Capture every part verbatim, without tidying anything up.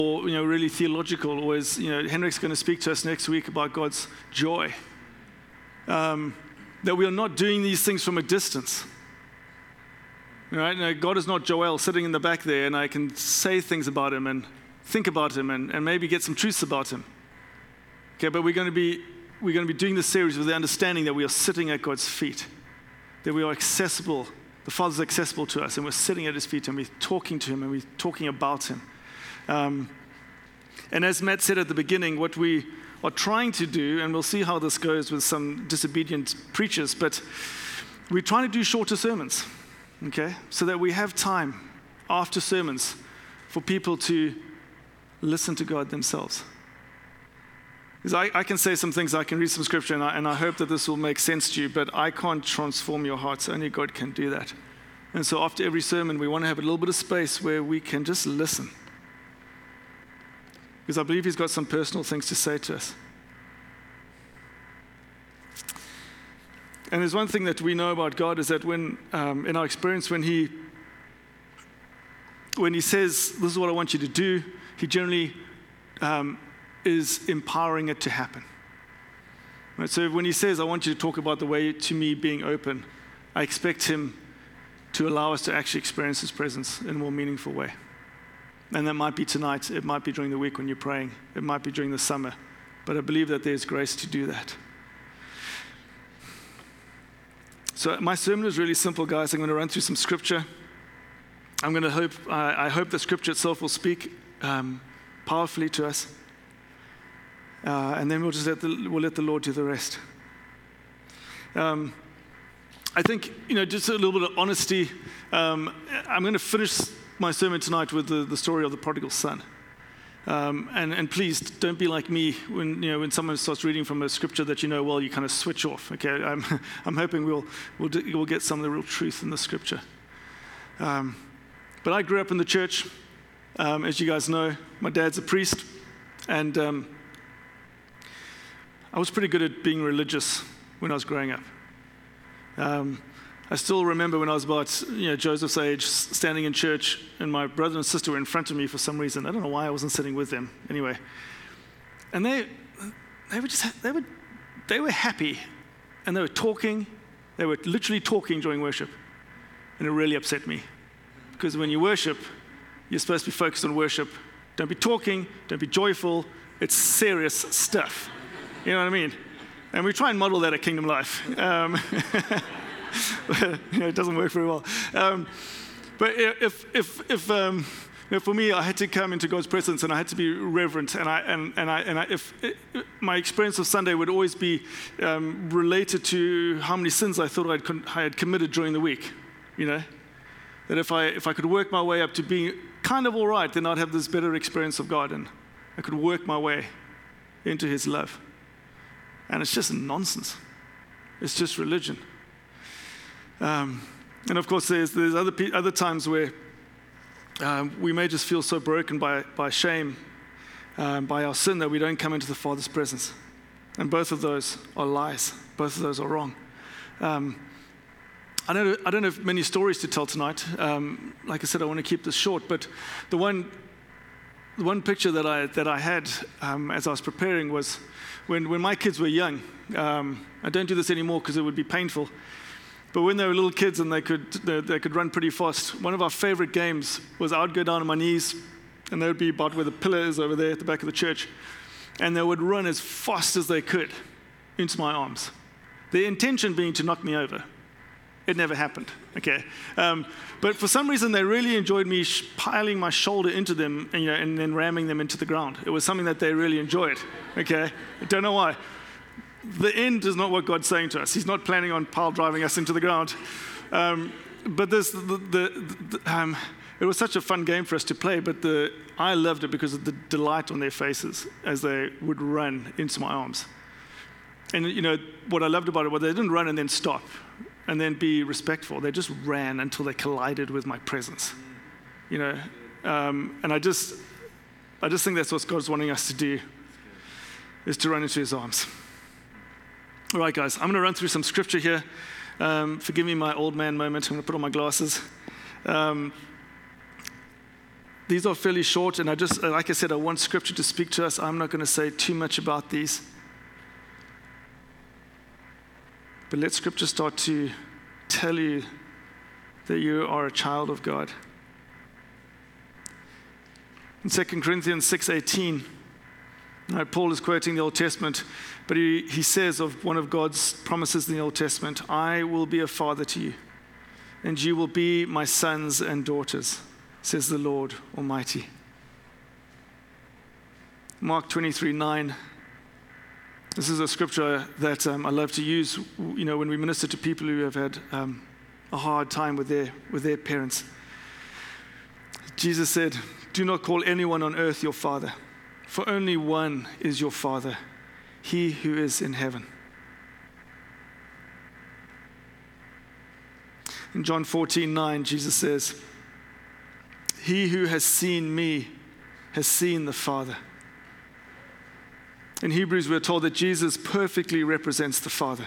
or, you know, really theological, or is, you know, Henrik's going to speak to us next week about God's joy. Um, that we are not doing these things from a distance. Right? Now, God is not Joel sitting in the back there, and I can say things about him and think about him and, and maybe get some truths about him. Okay, but we're going to be we're going to be doing this series with the understanding that we are sitting at God's feet, that we are accessible. The Father's accessible to us, and we're sitting at his feet, and we're talking to him, and we're talking about him. Um, and as Matt said at the beginning, what we are trying to do, and we'll see how this goes with some disobedient preachers, but we're trying to do shorter sermons, okay, so that we have time after sermons for people to listen to God themselves. Because I, I can say some things, I can read some scripture, and I, and I hope that this will make sense to you, but I can't transform your hearts. Only God can do that. And so after every sermon, we want to have a little bit of space where we can just listen. Because I believe he's got some personal things to say to us. And there's one thing that we know about God is that when, um, in our experience, when he, when he says, this is what I want you to do, he generally um, is empowering it to happen. Right? So when he says, I want you to talk about the way to me being open, I expect him to allow us to actually experience his presence in a more meaningful way. And that might be tonight, it might be during the week when you're praying, it might be during the summer, but I believe that there's grace to do that. So my sermon is really simple, guys. I'm going to run through some scripture. I'm going to hope, uh, I hope the scripture itself will speak um, powerfully to us. Uh, and then we'll just let the, we'll let the Lord do the rest. Um, I think, you know, just a little bit of honesty. Um, I'm going to finish my sermon tonight with the, the story of the prodigal son. Um, and, and please don't be like me when, you know, when someone starts reading from a scripture that you know well, you kind of switch off. Okay, I'm, I'm hoping we'll we'll, do, we'll get some of the real truth in the scripture. Um, but I grew up in the church, um, as you guys know. My dad's a priest, and um, I was pretty good at being religious when I was growing up. Um, I still remember when I was about, you know, Joseph's age, standing in church, and my brother and sister were in front of me for some reason. I don't know why I wasn't sitting with them. Anyway, and they, they were just, they were, they were happy, and they were talking. They were literally talking during worship, and it really upset me, because when you worship, you're supposed to be focused on worship. Don't be talking. Don't be joyful. It's serious stuff. You know what I mean? And we try and model that at Kingdom Life. Um, you know, it doesn't work very well. Um, but if, if, if um, you know, for me, I had to come into God's presence, and I had to be reverent. And I, and, and I, and I, if it, my experience of Sunday would always be um, related to how many sins I thought I'd con- I had committed during the week. You know, that if I, if I could work my way up to being kind of all right, then I'd have this better experience of God, and I could work my way into His love. And it's just nonsense. It's just religion. Um, and of course, there's there's other pe- other times where um, we may just feel so broken by by shame, um, by our sin, that we don't come into the Father's presence. And both of those are lies. Both of those are wrong. Um, I don't know, I don't have many stories to tell tonight. Um, like I said, I want to keep this short. But the one the one picture that I that I had um, as I was preparing was when when my kids were young. Um, I don't do this anymore because it would be painful. But when they were little kids and they could they, they could run pretty fast, one of our favorite games was I would go down on my knees, and they would be about where the pillar is over there at the back of the church, and they would run as fast as they could into my arms. The intention being to knock me over. It never happened, okay? Um, but for some reason, they really enjoyed me sh- piling my shoulder into them and, you know, and then ramming them into the ground. It was something that they really enjoyed, okay? I don't know why. The end is not what God's saying to us. He's not planning on pile driving us into the ground. Um, but this, the, the, the, um, it was such a fun game for us to play, but the, I loved it because of the delight on their faces as they would run into my arms. And, you know, what I loved about it was they didn't run and then stop and then be respectful. They just ran until they collided with my presence, you know. Um, and I just, I just think that's what God's wanting us to do, is to run into His arms. All right, guys, I'm going to run through some scripture here. Um, forgive me my old man moment. I'm going to put on my glasses. Um, these are fairly short, and I just, like I said, I want Scripture to speak to us. I'm not going to say too much about these. But let Scripture start to tell you that you are a child of God. In Second Corinthians six eighteen, right, Paul is quoting the Old Testament, but he, he says of one of God's promises in the Old Testament, I will be a father to you, and you will be my sons and daughters, says the Lord Almighty. Mark twenty-three nine. This is a scripture that um, I love to use, you know, when we minister to people who have had um, a hard time with their with their parents. Jesus said, do not call anyone on earth your father, for only one is your Father, he who is in heaven. In John fourteen nine, Jesus says, he who has seen me has seen the Father. In Hebrews, we're told that Jesus perfectly represents the Father.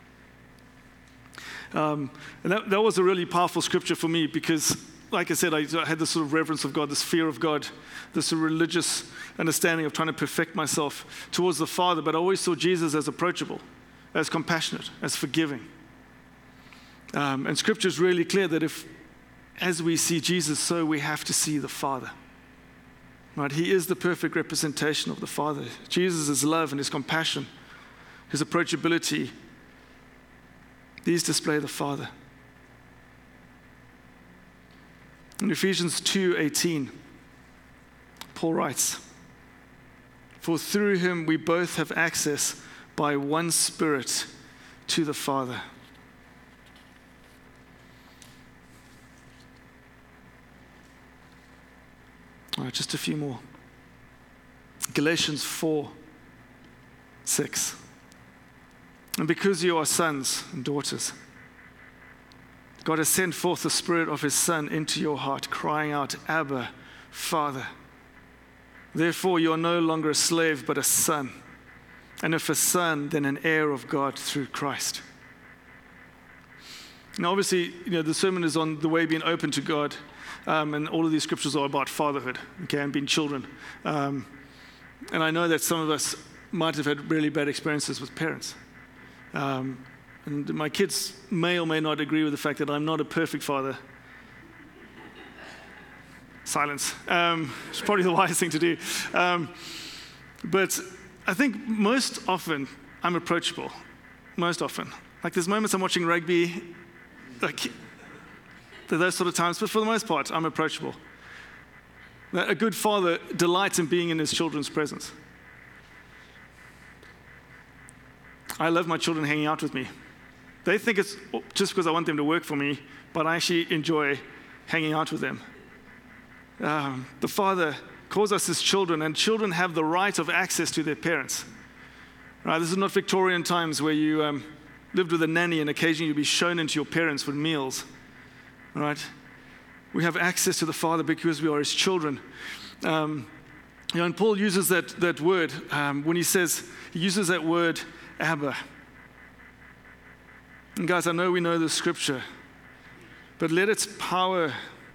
Um, and that, that was a really powerful scripture for me because, like I said, I, I had this sort of reverence of God, this fear of God, this religious understanding of trying to perfect myself towards the Father, but I always saw Jesus as approachable, as compassionate, as forgiving. Um, and Scripture is really clear that if, as we see Jesus, so we have to see the Father. Right? He is the perfect representation of the Father. Jesus' love and his compassion, his approachability, these display the Father. In Ephesians two eighteen, Paul writes, for through him we both have access by one Spirit to the Father. All right, just a few more. Galatians four six. And because you are sons and daughters, God has sent forth the Spirit of his Son into your heart, crying out, Abba, Father. Therefore, you are no longer a slave, but a son. And if a son, then an heir of God through Christ. Now, obviously, you know, the sermon is on the way being open to God. Um, and all of these scriptures are about fatherhood, okay, and being children. Um, and I know that some of us might have had really bad experiences with parents. Um, and my kids may or may not agree with the fact that I'm not a perfect father. Silence. Um, it's probably the wise thing to do. Um, but I think most often I'm approachable. Most often. Like there's moments I'm watching rugby, like those sort of times, but for the most part, I'm approachable. A good father delights in being in his children's presence. I love my children hanging out with me. They think it's just because I want them to work for me, but I actually enjoy hanging out with them. Um, the Father calls us his children, and children have the right of access to their parents. Right? This is not Victorian times where you um, lived with a nanny and occasionally you'd be shown into your parents with meals. Right? We have access to the Father because we are his children. Um, you know, and Paul uses that, that word um, when he says, he uses that word, Abba. And guys, I know we know the scripture, but let its power,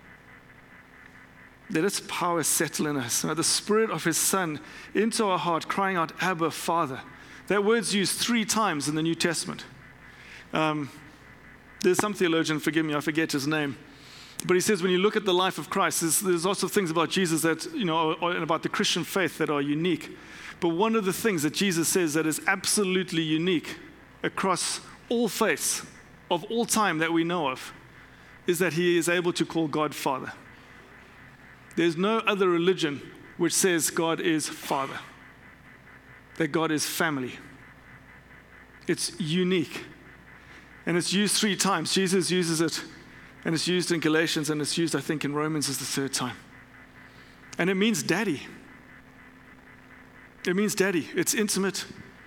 let its power settle in us. Right? The Spirit of his Son into our heart, crying out, Abba, Father. That word's used three times in the New Testament. Um, There's some theologian, forgive me, I forget his name, but he says when you look at the life of Christ, there's, there's lots of things about Jesus that, you know, are, and about the Christian faith that are unique. But one of the things that Jesus says that is absolutely unique across all faiths of all time that we know of is that he is able to call God Father. There's no other religion which says God is Father, that God is family. It's unique. And it's used three times. Jesus uses it, and it's used in Galatians, and it's used, I think, in Romans as the third time. And it means daddy. It means daddy. It's intimate.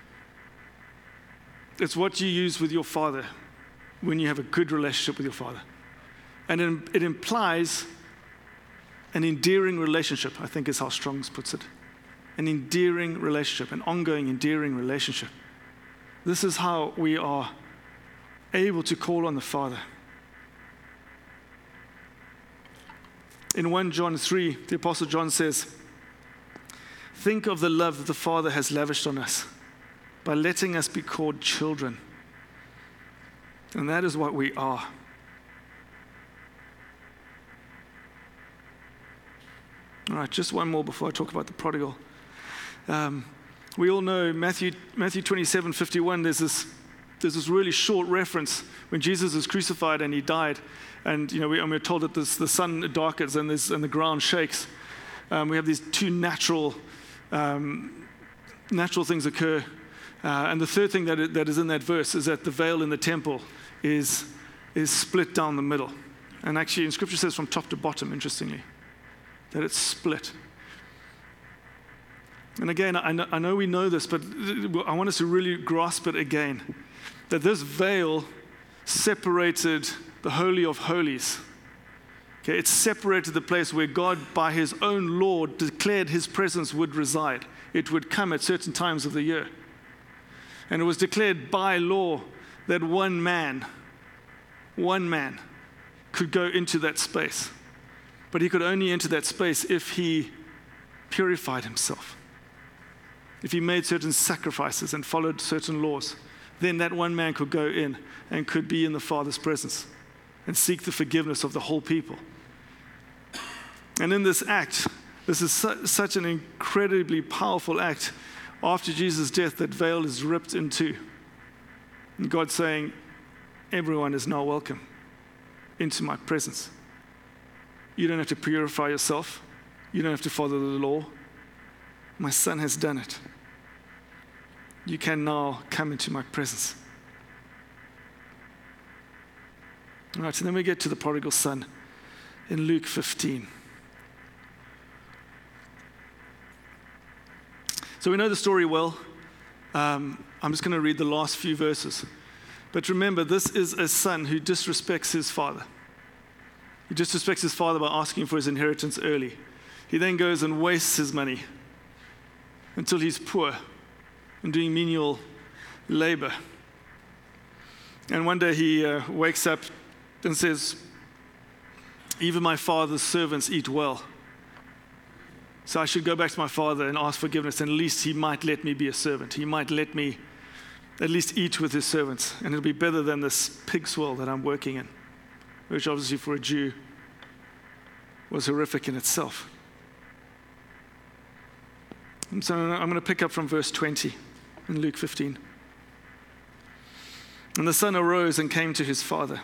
It's what you use with your father when you have a good relationship with your father. And it, it implies an endearing relationship, I think is how Strong's puts it. An endearing relationship, an ongoing, endearing relationship. This is how we are able to call on the Father. In First John three, the Apostle John says, think of the love that the Father has lavished on us by letting us be called children. And that is what we are. All right, just one more before I talk about the prodigal. Um, we all know Matthew Matthew twenty-seven fifty-one, there's this there's this really short reference when Jesus is crucified and he died. And you know, we, and we're told that this, the sun darkens and, this, and the ground shakes. Um, we have these two natural um, natural things occur. Uh, and the third thing that, it, that is in that verse is that the veil in the temple is, is split down the middle. And actually in Scripture it says from top to bottom, interestingly, that it's split. And again, I know, I know we know this, but I want us to really grasp it again, that this veil separated the Holy of Holies. Okay, it separated the place where God, by his own law, declared his presence would reside. It would come at certain times of the year. And it was declared by law that one man, one man could go into that space. But he could only enter that space if he purified himself. If he made certain sacrifices and followed certain laws, then that one man could go in and could be in the Father's presence and seek the forgiveness of the whole people. And in this act, this is su- such an incredibly powerful act. After Jesus' death, that veil is ripped in two. And God's saying, everyone is now welcome into my presence. You don't have to purify yourself. You don't have to follow the law. My Son has done it. You can now come into my presence. All right, so then we get to the prodigal son in Luke fifteen. So we know the story well. Um, I'm just going to read the last few verses. But remember, this is a son who disrespects his father. He disrespects his father by asking for his inheritance early. He then goes and wastes his money until he's poor and doing menial labor. And one day he uh, wakes up and says, even my father's servants eat well. So I should go back to my father and ask forgiveness, and at least he might let me be a servant. He might let me at least eat with his servants, and it'll be better than this pig swell that I'm working in, which obviously for a Jew was horrific in itself. And so I'm going to pick up from verse twenty in Luke fifteen. And the son arose and came to his father.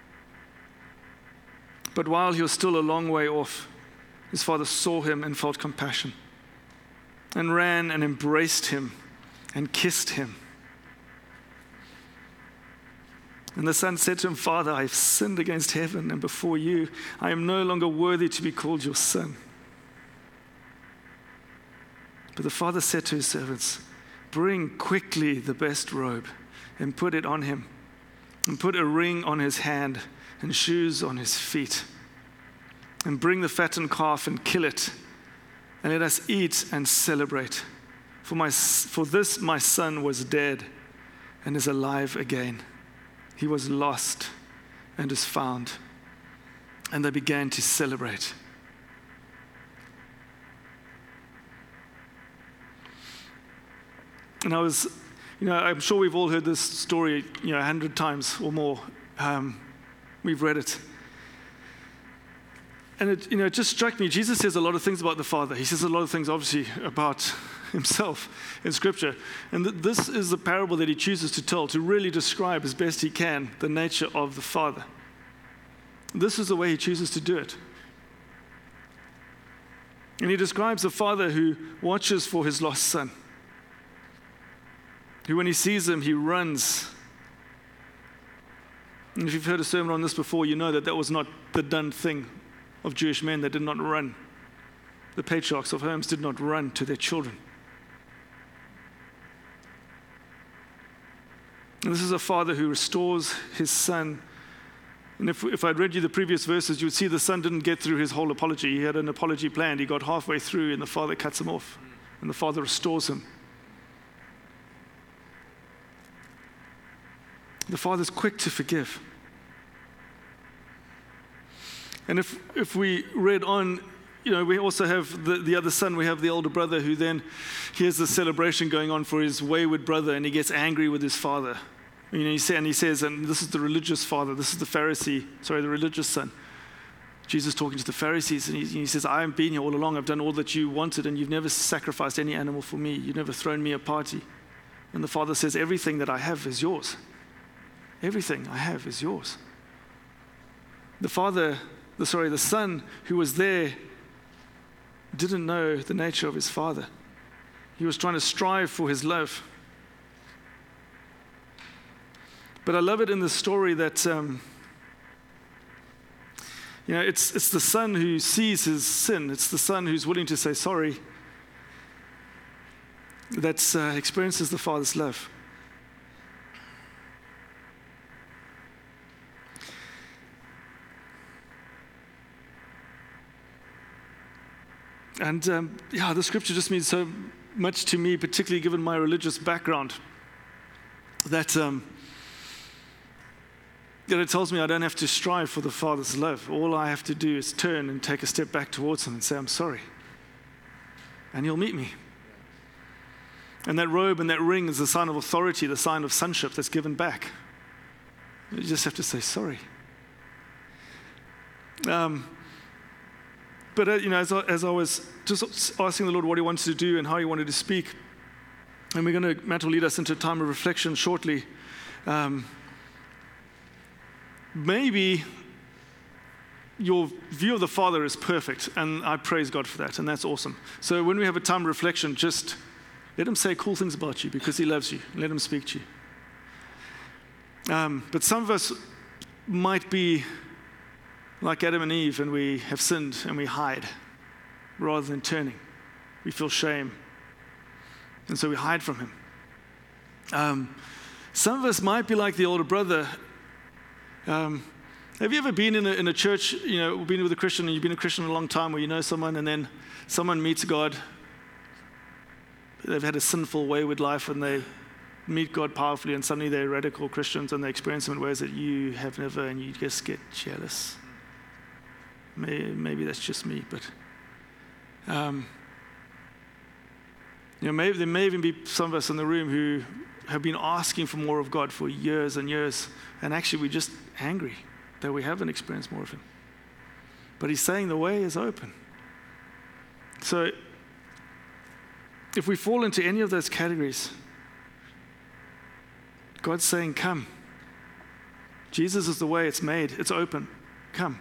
But while he was still a long way off, his father saw him and felt compassion, and ran and embraced him and kissed him. And the son said to him, Father, I have sinned against heaven and before you. I am no longer worthy to be called your son. But the father said to his servants, bring quickly the best robe and put it on him, and put a ring on his hand and shoes on his feet. And bring the fattened calf and kill it, and let us eat and celebrate. For my, for this my son was dead and is alive again. He was lost and is found. And they began to celebrate. And I was, you know, I'm sure we've all heard this story, you know, a hundred times or more. Um, we've read it. And it, you know, it just struck me, Jesus says a lot of things about the Father. He says a lot of things, obviously, about himself in Scripture. And th- this is the parable that he chooses to tell, to really describe as best he can the nature of the Father. This is the way he chooses to do it. And he describes the Father who watches for his lost son, who when he sees him, he runs. And if you've heard a sermon on this before, you know that that was not the done thing of Jewish men. That did not run. The patriarchs of homes did not run to their children. And this is a father who restores his son. And if, if I'd read you the previous verses, you would see the son didn't get through his whole apology. He had an apology planned. He got halfway through and the father cuts him off. And the father restores him. The Father's quick to forgive. And if if we read on, you know, we also have the, the other son, we have the older brother who then hears the celebration going on for his wayward brother, and he gets angry with his father. You know, he say, and he says, and this is the religious father, this is the Pharisee, sorry, the religious son. Jesus talking to the Pharisees, and he, he says, I have been here all along, I've done all that you wanted, and you've never sacrificed any animal for me, you've never thrown me a party. And the father says, everything that I have is yours. Everything I have is yours. The father, the sorry, the son who was there didn't know the nature of his father. He was trying to strive for his love. But I love it in the story that, um, you know, it's it's the son who sees his sin. It's the son who's willing to say sorry that uh, experiences the father's love. And um, yeah, the scripture just means so much to me, particularly given my religious background, that um, that it tells me I don't have to strive for the Father's love. All I have to do is turn and take a step back towards Him and say, I'm sorry. And He'll meet me. And that robe and that ring is the sign of authority, the sign of sonship that's given back. You just have to say sorry. Um, But, uh, you know, as I, as I was just asking the Lord what He wanted to do and how He wanted to speak, and we're going to, Matt will lead us into a time of reflection shortly. Um, maybe your view of the Father is perfect, and I praise God for that, and that's awesome. So when we have a time of reflection, just let Him say cool things about you because He loves you. Let Him speak to you. Um, but some of us might be like Adam and Eve, and we have sinned and we hide rather than turning. We feel shame, and so we hide from Him. Um, some of us might be like the older brother. Um, have you ever been in a, in a church, you know, been with a Christian, and you've been a Christian a long time, where you know someone, and then someone meets God. They've had a sinful, wayward life, and they meet God powerfully, and suddenly they're radical Christians, and they experience Him in ways that you have never, and you just get jealous. Maybe, maybe that's just me, but um, you know, maybe there may even be some of us in the room who have been asking for more of God for years and years, and actually we're just angry that we haven't experienced more of Him. But He's saying the way is open. So if we fall into any of those categories, God's saying, come. Jesus is the way, it's made, it's open. Come.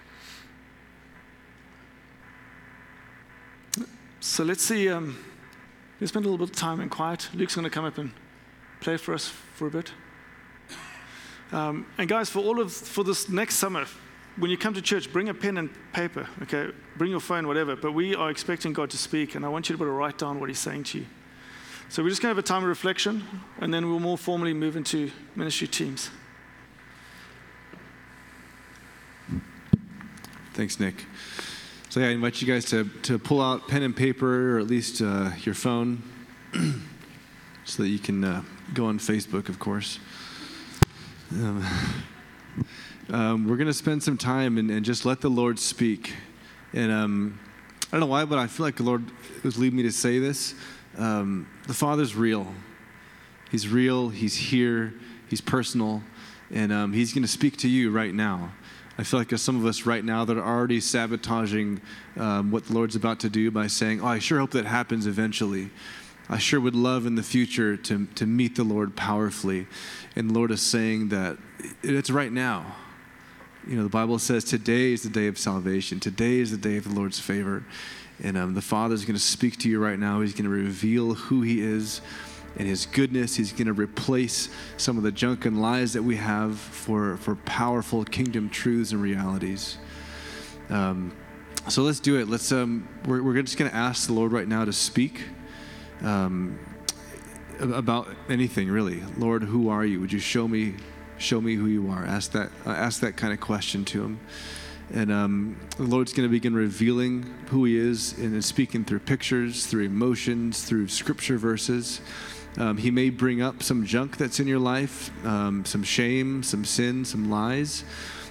So let's see, um, let's spend a little bit of time in quiet. Luke's going to come up and play for us for a bit. Um, and guys, for all of, for this next summer, when you come to church, bring a pen and paper, okay? Bring your phone, whatever. But we are expecting God to speak, and I want you to be able to write down what He's saying to you. So we're just going to have a time of reflection, and then we'll more formally move into ministry teams. Thanks, Nick. So yeah, I invite you guys to, to pull out pen and paper, or at least uh, your phone, so that you can uh, go on Facebook, of course. Um, um, we're going to spend some time and, and just let the Lord speak. And um, I don't know why, but I feel like the Lord was leading me to say this. Um, the Father's real. He's real. He's here. He's personal. And um, He's going to speak to you right now. I feel like there's some of us right now that are already sabotaging um, what the Lord's about to do by saying, oh, I sure hope that happens eventually. I sure would love in the future to, to meet the Lord powerfully. And the Lord is saying that it's right now. You know, the Bible says today is the day of salvation. Today is the day of the Lord's favor. And um, the Father's going to speak to you right now. He's going to reveal who He is and His goodness. He's going to replace some of the junk and lies that we have for, for powerful kingdom truths and realities. Um, so let's do it. Let's. Um, we're, we're just going to ask the Lord right now to speak um, about anything, really. Lord, who are you? Would you show me, show me who you are? Ask that. Uh, ask that kind of question to Him. And um, the Lord's going to begin revealing who He is and speaking through pictures, through emotions, through scripture verses. Um, he may bring up some junk that's in your life, um, some shame, some sin, some lies.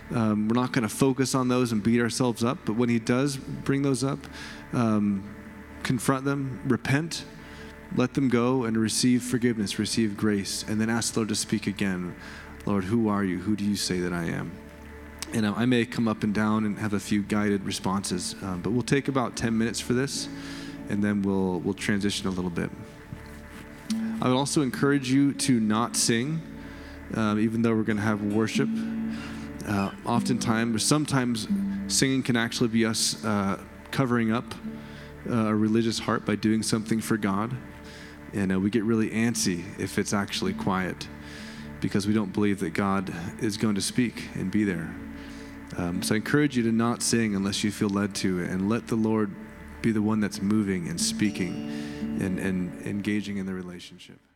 Um, we're not going to focus on those and beat ourselves up, but when he does bring those up, um, confront them, repent, let them go, and receive forgiveness, receive grace, and then ask the Lord to speak again. Lord, who are you? Who do you say that I am? And uh, I may come up and down and have a few guided responses, um, but we'll take about ten minutes for this, and then we'll we'll transition a little bit. I would also encourage you to not sing, uh, even though we're going to have worship. Uh, oftentimes, or sometimes, singing can actually be us uh, covering up uh, a religious heart by doing something for God. And uh, we get really antsy if it's actually quiet because we don't believe that God is going to speak and be there. Um, so I encourage you to not sing unless you feel led to, and let the Lord be the one that's moving and speaking and, and engaging in the relationship.